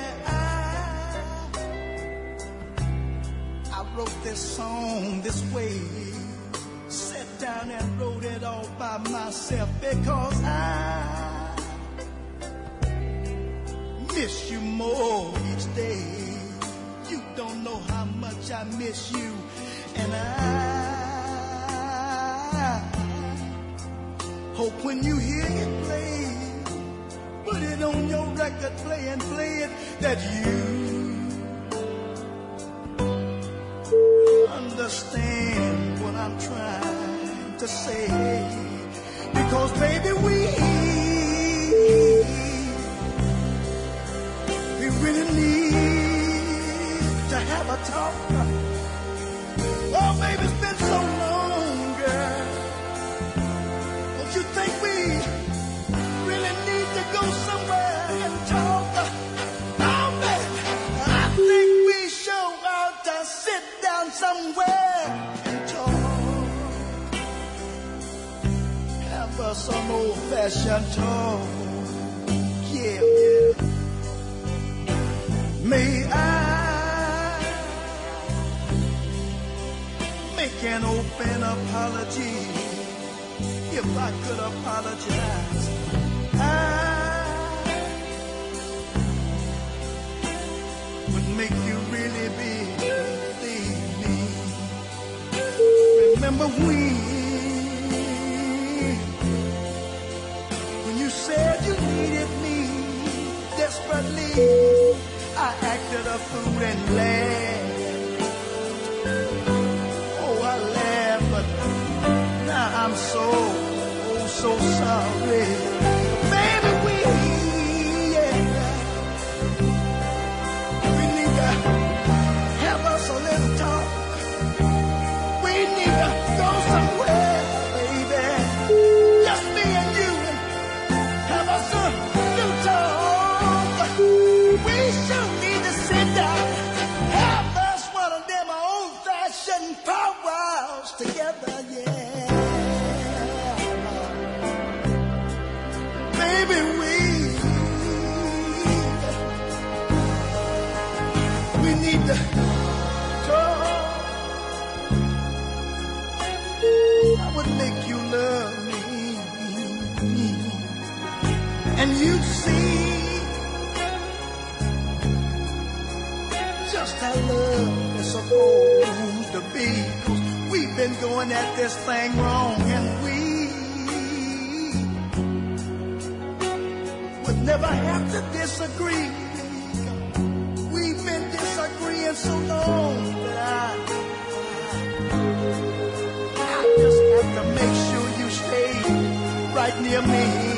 I wrote this song this way, sat down and wrote it all by myself because I miss you more each day. You don't know how much I miss you, and I hope when you hear it play, put it on your record, play it, that you understand what I'm trying to say. Because baby, we really need to have a talk. Oh baby, it's been so long, girl. Don't you think we really need to go somewhere and talk? Oh baby, I think we sure ought to sit down somewhere and talk. Have us some old-fashioned talk. Yeah, yeah. May I make an open apology? If I could apologize, I would make you really believe me. Remember when you said you needed me desperately, I acted a fool and laughed. Oh, I laughed, but now I'm so sorry. Baby, we need to have us a little talk. We need to go somewhere, baby. Just me and you, and have us a little talk. We sure need to sit down, have us one of them old-fashioned powwows together, yeah. Baby, we need to talk. I would make you love me, and you'd see just how love is supposed to be. 'Cause we've been going at this thing wrong, and we would never have to disagree. We've been disagreeing so long that I just have to make sure you stay right near me.